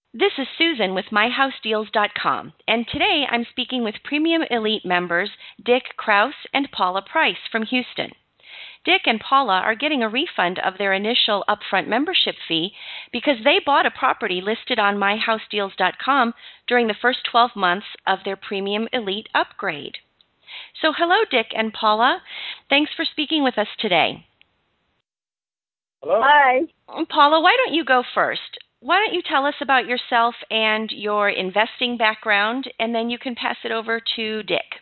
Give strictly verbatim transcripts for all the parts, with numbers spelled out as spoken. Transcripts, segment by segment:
This is Susan with my house deals dot com, and today I'm speaking with Premium Elite members Dick Kraus and Paula Price from Houston. Dick and Paula are getting a refund of their initial upfront membership fee because they bought a property listed on my house deals dot com during the first twelve months of their Premium Elite upgrade. So, hello, Dick and Paula. Thanks for speaking with us today. Hello. Hi. Paula, why don't you go first? Why don't you tell us about yourself and your investing background, and then you can pass it over to Dick.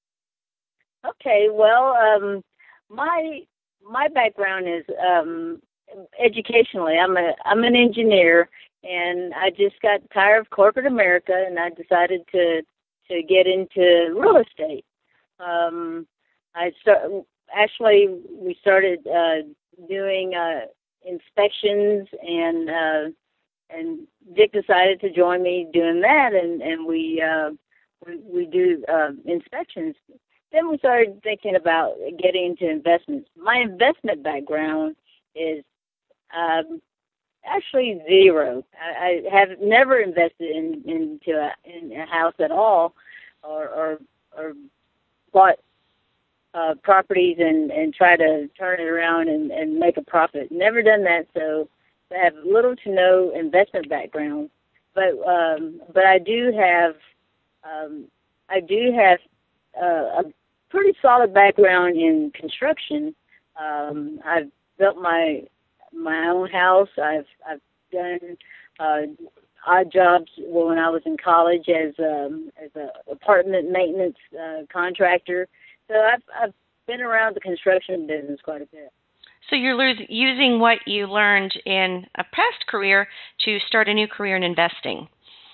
Okay. Well, um, my my background is um, educationally. I'm a I'm an engineer, and I just got tired of corporate America, and I decided to to get into real estate. Um, I start actually we started uh, doing uh, inspections and. Uh, And Dick decided to join me doing that, and and we uh, we, we do uh, inspections. Then we started thinking about getting into investments. My investment background is um, actually zero. I, I have never invested in into a, in a house at all, or or, or bought uh, properties and and try to turn it around and, and make a profit. Never done that. So. I have little to no investment background, but um, but I do have um, I do have uh, a pretty solid background in construction. Um, I've built my my own house. I've I've done uh, odd jobs when I was in college as um, as a apartment maintenance uh, contractor. So I've I've been around the construction business quite a bit. So you're lo- using what you learned in a past career to start a new career in investing.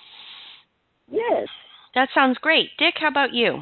Yes. That sounds great. Dick, how about you?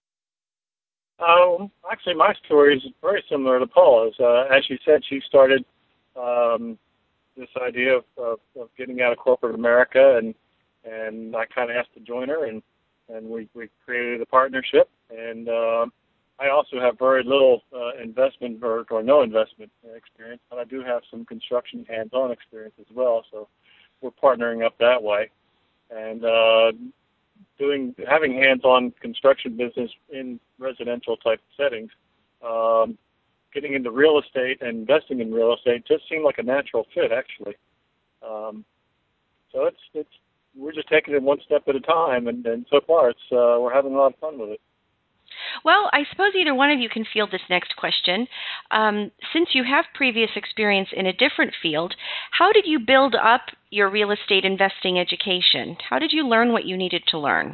Um, actually, my story is very similar to Paula's. Uh, as she said, she started um, this idea of, of, of getting out of corporate America, and and I kind of asked to join her, and and we, we created a partnership. And uh, I also have very little uh, investment or, or no investment experience, but I do have some construction hands-on experience as well. So we're partnering up that way, and uh, doing having hands-on construction business in residential type settings. Um, getting into real estate and investing in real estate just seemed like a natural fit, actually. Um, so it's it's we're just taking it one step at a time, and, and so far it's uh, we're having a lot of fun with it. Well, I suppose either one of you can field this next question. Um, since you have previous experience in a different field, how did you build up your real estate investing education? How did you learn what you needed to learn?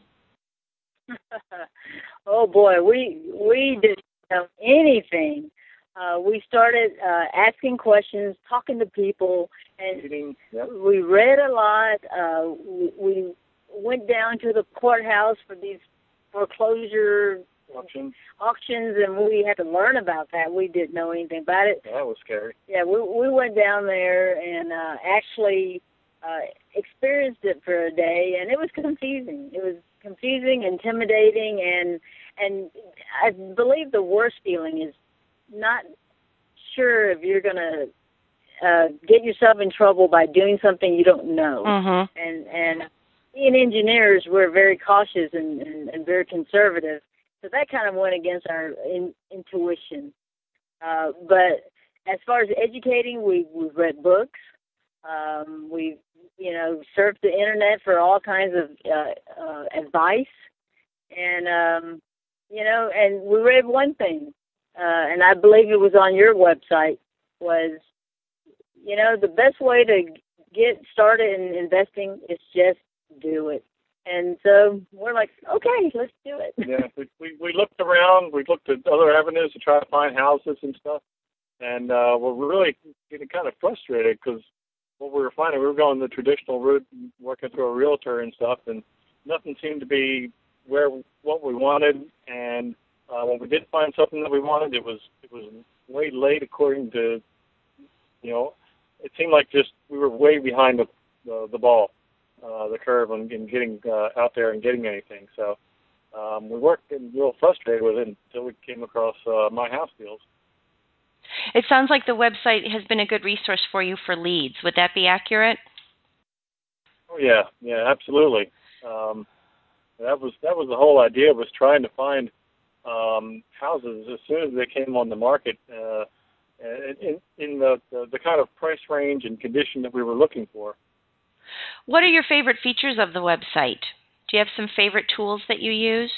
Oh boy, we we didn't know anything. Uh, we started uh, asking questions, talking to people, and Eating, yep. we read a lot. Uh, we, we went down to the courthouse for these foreclosure Auction. auctions, and we had to learn about that. We didn't know anything about it. That was scary. Yeah, we we went down there and uh, actually uh, experienced it for a day, and it was confusing. It was confusing, intimidating, and and I believe the worst feeling is not sure if you're gonna uh, get yourself in trouble by doing something you don't know. Mm-hmm. And and being engineers, we're very cautious and, and, and very conservative, so that kind of went against our in, intuition. Uh, but as far as educating, we we've read books. Um, we've you know surfed the internet for all kinds of uh, uh, advice, and um, you know, and we read one thing, uh, and I believe it was on your website. Was you know the best way to get started in investing is just do it. And so we're like, okay, let's do it. Yeah, we, we we looked around. We looked at other avenues to try to find houses and stuff, and uh, we're really getting kind of frustrated because what we were finding, we were going the traditional route, working through a realtor and stuff, and nothing seemed to be where what we wanted. And uh, when we did find something that we wanted, it was it was way late according to, you know, it seemed like just we were way behind the the, the ball. Uh, the curve on in getting uh, out there and getting anything. So um, we weren't getting real frustrated with it until we came across uh, My House Deals. It sounds like the website has been a good resource for you for leads. Would that be accurate? Oh yeah, yeah, absolutely. Um, that was that was the whole idea, was trying to find um, houses as soon as they came on the market uh, in, in the, the the kind of price range and condition that we were looking for. What are your favorite features of the website? Do you have some favorite tools that you use?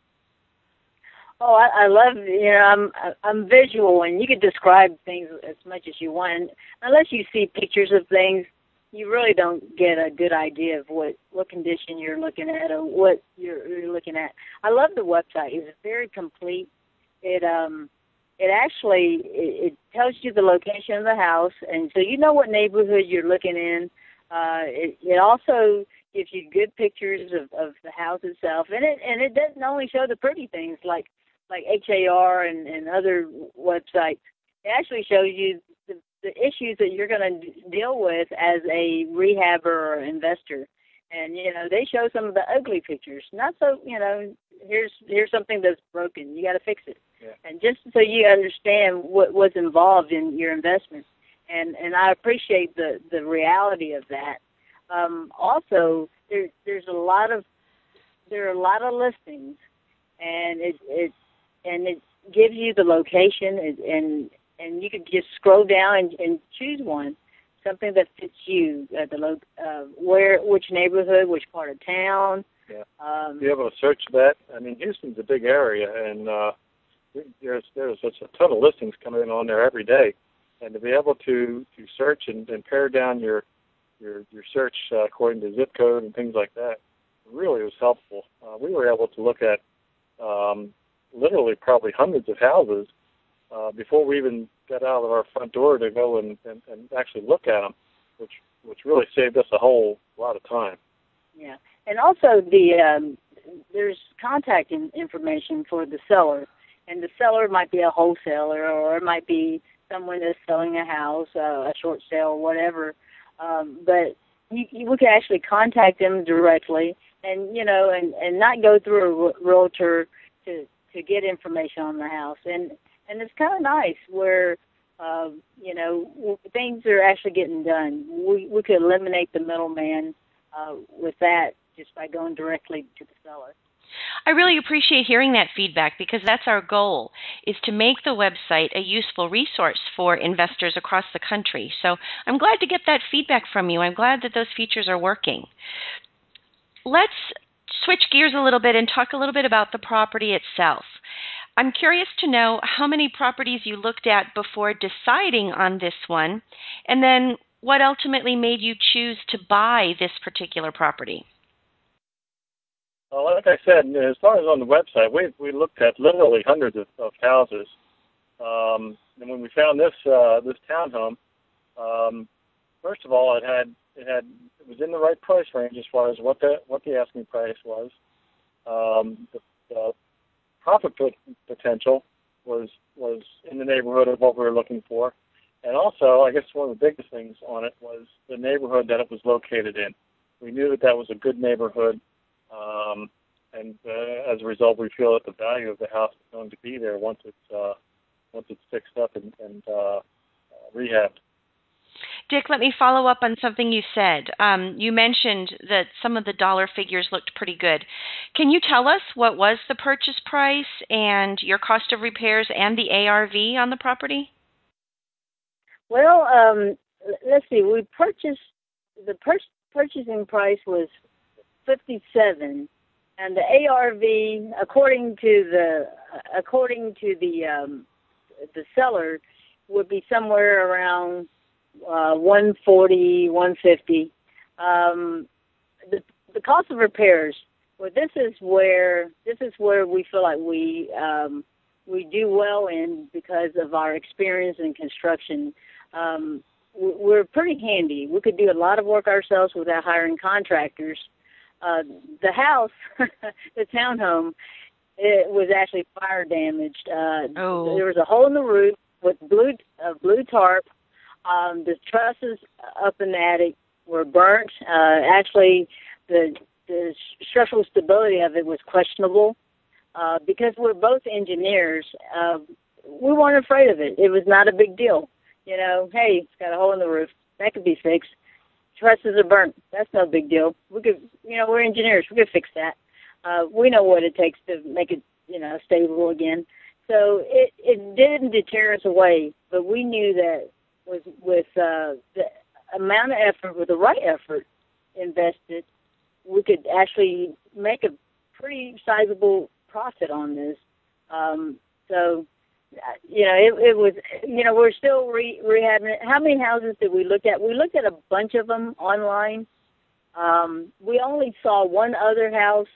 Oh, I, I love, you know, I'm I'm visual, and you can describe things as much as you want. And unless you see pictures of things, you really don't get a good idea of what, what condition you're looking at or what you're, you're looking at. I love the website. It's very complete. It um it actually it, it tells you the location of the house, and so you know what neighborhood you're looking in. Uh, it, it also gives you good pictures of, of the house itself, and it and it doesn't only show the pretty things like like H A R and, and other websites. It actually shows you the, the issues that you're going to deal with as a rehabber or investor. And, you know, they show some of the ugly pictures. Not so, you know, here's here's something that's broken. You got to fix it. Yeah. And just so you understand what what's involved in your investment. And and I appreciate the, the reality of that. Um, also, there, there's a lot of there are a lot of listings, and it it and it gives you the location, and and, and you could just scroll down and, and choose one, something that fits you, uh, the lo- uh, where, which neighborhood, which part of town. Yeah. Um, Be able to search that. I mean, Houston's a big area, and uh, there's there's such a ton of listings coming in on there every day, and to be able to, to search and, and pare down your your your search uh, according to zip code and things like that really was helpful. Uh, we were able to look at um, literally probably hundreds of houses uh, before we even got out of our front door to go and, and, and actually look at them, which which really saved us a whole lot of time. Yeah, and also the um, there's contact in, information for the seller, and the seller might be a wholesaler, or it might be someone that's selling a house, uh, a short sale, whatever. Um, but you, you, we can actually contact them directly, and you know, and, and not go through a realtor to to get information on the house. And and it's kind of nice where uh, you know things are actually getting done. We we could eliminate the middleman uh, with that just by going directly to the seller. I really appreciate hearing that feedback, because that's our goal, is to make the website a useful resource for investors across the country. So I'm glad to get that feedback from you. I'm glad that those features are working. Let's switch gears a little bit and talk a little bit about the property itself. I'm curious to know how many properties you looked at before deciding on this one, and then what ultimately made you choose to buy this particular property. Well, like I said, as far as on the website, we we looked at literally hundreds of, of houses, um, and when we found this uh, this townhome, um, first of all, it had it had it was in the right price range as far as what the what the asking price was. Um, the, the profit potential was was in the neighborhood of what we were looking for, and also, I guess one of the biggest things on it was the neighborhood that it was located in. We knew that that was a good neighborhood. Um, and uh, as a result, we feel that the value of the house is going to be there once it's uh, once it's fixed up and, and uh, rehabbed. Dick, let me follow up on something you said. Um, you mentioned that some of the dollar figures looked pretty good. Can you tell us what was the purchase price and your cost of repairs and the A R V on the property? Well, um, let's see. We purchased the pur- purchasing price was fifty-seven, and the A R V, according to the according to the um, the seller, would be somewhere around uh, one forty, one fifty. Um, the the cost of repairs. Well, this is where this is where we feel like we um, we do well in because of our experience in construction. Um, we're pretty handy. We could do a lot of work ourselves without hiring contractors. Uh, the house, the townhome, it was actually fire damaged. Uh, oh. There was a hole in the roof with blue uh, blue tarp. Um, the trusses up in the attic were burnt. Uh, actually, the the structural stability of it was questionable. Uh, because we're both engineers, uh, we weren't afraid of it. It was not a big deal. You know, hey, it's got a hole in the roof. That could be fixed. trusses are burnt. That's no big deal. We could, you know, we're engineers. We could fix that. Uh, we know what it takes to make it, you know, stable again. So it, it didn't deter us away, but we knew that with, with uh, the amount of effort, with the right effort invested, we could actually make a pretty sizable profit on this. Um, so, you know, it, it was, you know, we're still re- rehabbing it. How many houses did we look at? We looked at a bunch of them online. Um, we only saw one other house.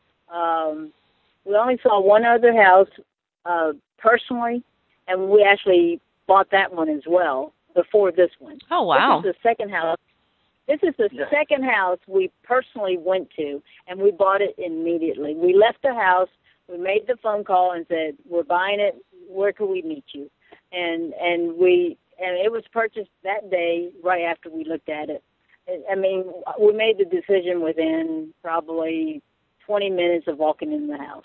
Um, we only saw one other house uh, personally, and we actually bought that one as well before this one. Oh, wow. This is the second house. This is the yeah. second house we personally went to, and we bought it immediately. We left the house. We made the phone call and said, we're buying it. Where can we meet you? And and we and it was purchased that day right after we looked at it. I mean, we made the decision within probably twenty minutes of walking in the house.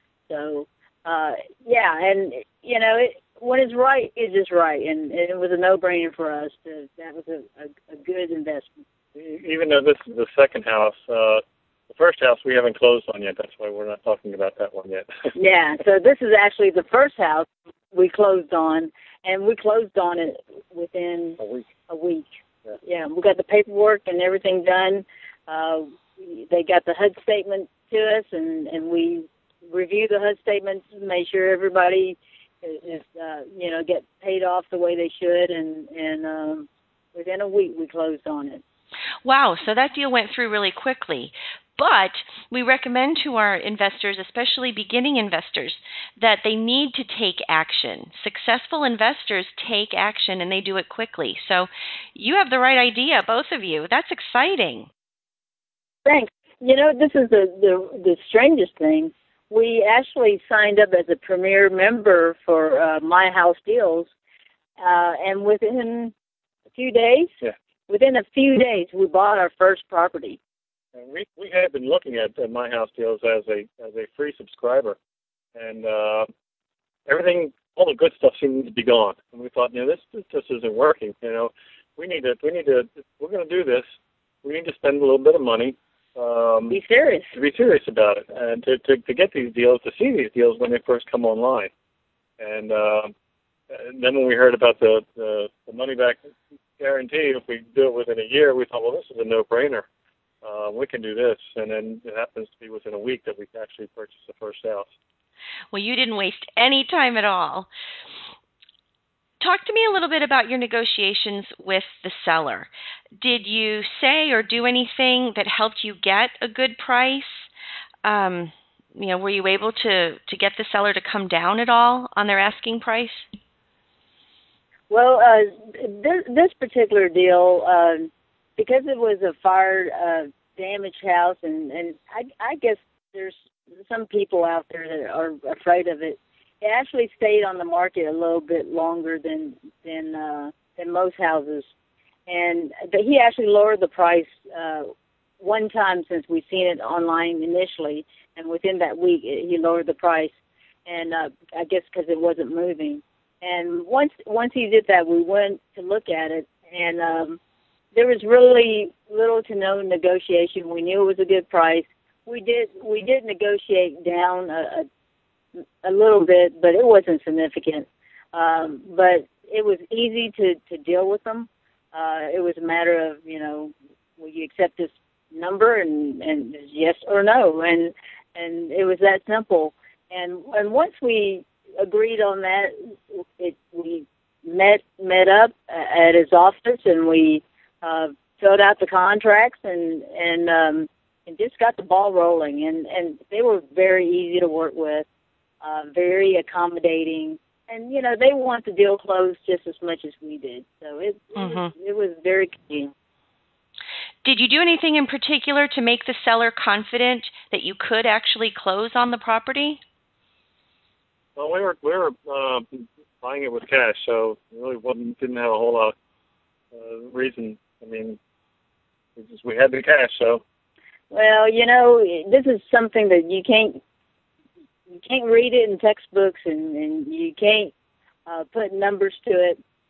So, uh, yeah, and, you know, it, when it's right, it's just right. And, and it was a no-brainer for us. To, that was a, a, a good investment. Even though this is the second house, uh, the first house we haven't closed on yet. That's why we're not talking about that one yet. Yeah, so this is actually the first house we closed on, and we closed on it within a week. A week. Yeah, yeah we got the paperwork and everything done. Uh, they got the H U D statement to us, and, and we reviewed the H U D statements, made sure everybody is, uh, you know, get paid off the way they should, and, and um, within a week we closed on it. Wow, so that deal went through really quickly. But we recommend to our investors, especially beginning investors, that they need to take action. Successful investors take action, and they do it quickly. So you have the right idea, both of you. That's exciting. Thanks. You know, this is the, the, the strangest thing. We actually signed up as a premier member for uh, My House Deals, uh, and within a few days, yeah. within a few days, we bought our first property. And we we had been looking at uh, My House Deals as a as a free subscriber, and uh, everything, all the good stuff seemed to be gone. And we thought, you know, this this just isn't working. You know, we need to we need to we're going to do this. We need to spend a little bit of money. Um, be serious. To be serious about it, and to, to to get these deals, to see these deals when they first come online. And, uh, and then when we heard about the, the the money back guarantee, if we do it within a year, we thought, well, this is a no-brainer. Uh, we can do this, and then it happens to be within a week that we actually purchased the first house. Well, you didn't waste any time at all. Talk to me a little bit about your negotiations with the seller. Did you say or do anything that helped you get a good price? Um, you know, were you able to, to get the seller to come down at all on their asking price? Well, uh, this, this particular deal, uh, because it was a fire uh, damaged house, and, and I, I guess there's some people out there that are afraid of it. It actually stayed on the market a little bit longer than than uh, than most houses, and but he actually lowered the price uh, one time since we've seen it online initially, and within that week he lowered the price, and uh, I guess because it wasn't moving. And once once he did that, we went to look at it, and um, there was really little to no negotiation. We knew it was a good price. We did we did negotiate down a, a a little bit, but it wasn't significant. Um, but it was easy to, to deal with them. Uh, it was a matter of, you know, will you accept this number, and, and yes or no, and and it was that simple. And and once we agreed on that, it, we met met up at his office, and we uh, filled out the contracts, and and um, and just got the ball rolling. And and they were very easy to work with. Uh, very accommodating, and you know they want the deal closed just as much as we did. So it Mm-hmm. it, was, it was very convenient. Did you do anything in particular to make the seller confident that you could actually close on the property? Well, we were we were uh, buying it with cash, so really wasn't didn't have a whole lot of uh, reason. I mean, we just we had the cash, so. Well, you know, this is something that you can't. You can't read it in textbooks, and, and you can't uh, put numbers to it.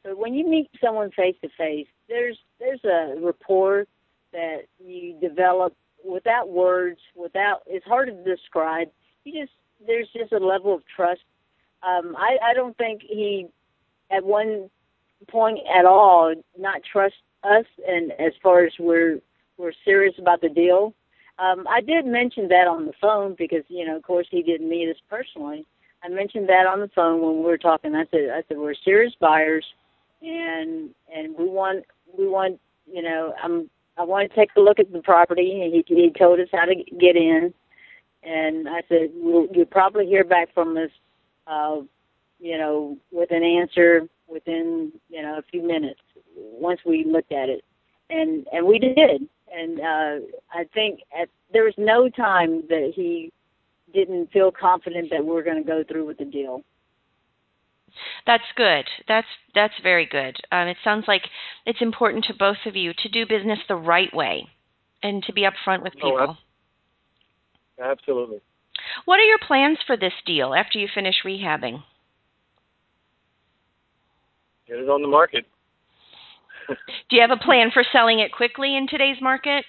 But when you meet someone face to face, there's there's a rapport that you develop without words, without it's hard to describe. You just there's just a level of trust. Um, I I don't think he at one point at all not trust us, and as far as we're we're serious about the deal. Um, I did mention that on the phone because you know, of course, he didn't meet us personally. I mentioned that on the phone when we were talking. I said, I said we're serious buyers, and and we want we want you know I'm I want to take a look at the property. And he he told us how to get in, and I said we'll, you'll probably hear back from us, uh, you know, with an answer within you know a few minutes once we looked at it, and and we did, and uh, I think at, there was no time that he didn't feel confident that we're going to go through with the deal. That's good. That's that's very good. Um, it sounds like it's important to both of you to do business the right way and to be upfront with people. Oh, absolutely. What are your plans for this deal after you finish rehabbing? Get it on the market. Do you have a plan for selling it quickly in today's market?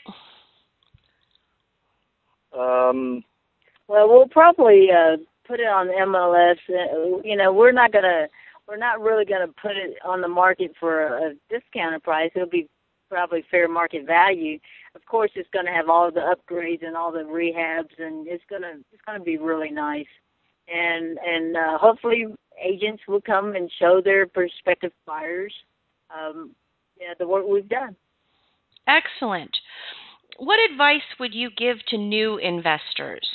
Um, well, we'll probably uh, put it on M L S. Uh, you know, we're not gonna, we're not really gonna put it on the market for a, a discounted price. It'll be probably fair market value. Of course, it's going to have all the upgrades and all the rehabs, and it's gonna, it's gonna be really nice. And and uh, hopefully, agents will come and show their prospective buyers, um, yeah, the work we've done. Excellent. What advice would you give to new investors?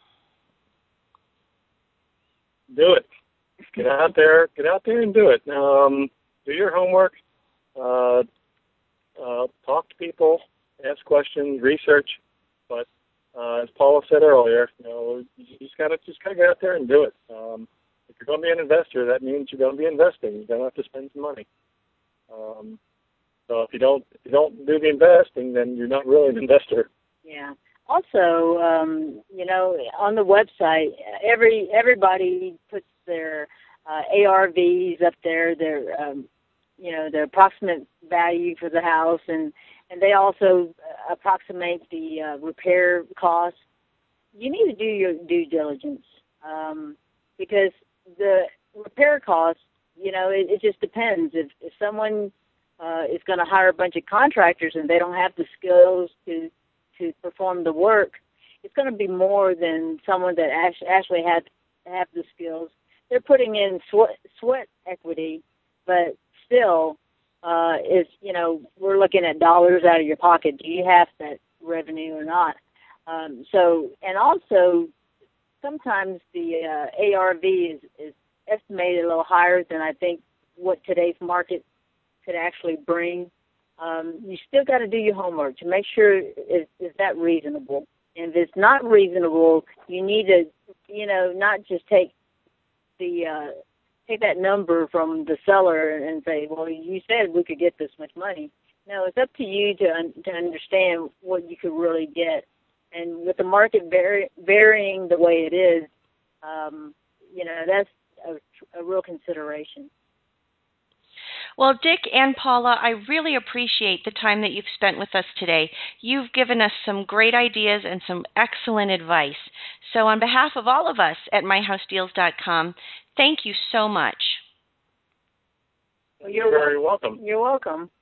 Do it. Get out there. Get out there and do it. Um, do your homework. Uh, uh, talk to people. Ask questions. Research. But uh, as Paula said earlier, you know, you just gotta just gotta get out there and do it. Um, if you're going to be an investor, that means you're going to be investing. You're going to have to spend some money. Um, so if you don't if you don't do the investing, then you're not really an investor. Yeah. Also, um, you know, on the website, every everybody puts their uh, A R Vs up there, their um, you know, their approximate value for the house, and and they also approximate the uh, repair costs. You need to do your due diligence um, because the repair costs, you know, it, it just depends. If if someone uh, is going to hire a bunch of contractors and they don't have the skills to to perform the work, it's going to be more than someone that actually had have the skills. They're putting in sweat, sweat equity, but still, uh, is you know we're looking at dollars out of your pocket. Do you have that revenue or not? Um, so, and also, sometimes the uh, A R V is, is estimated a little higher than I think what today's market could actually bring. Um, you still got to do your homework to make sure is, is that reasonable. And if it's not reasonable, you need to, you know, not just take the uh, take that number from the seller and say, well, you said we could get this much money. No, it's up to you to un- to understand what you could really get. And with the market vary- varying the way it is, um, you know, that's a, a real consideration. Well, Dick and Paula, I really appreciate the time that you've spent with us today. You've given us some great ideas and some excellent advice. So on behalf of all of us at my house deals dot com, thank you so much. Well, you're very welcome. You're welcome.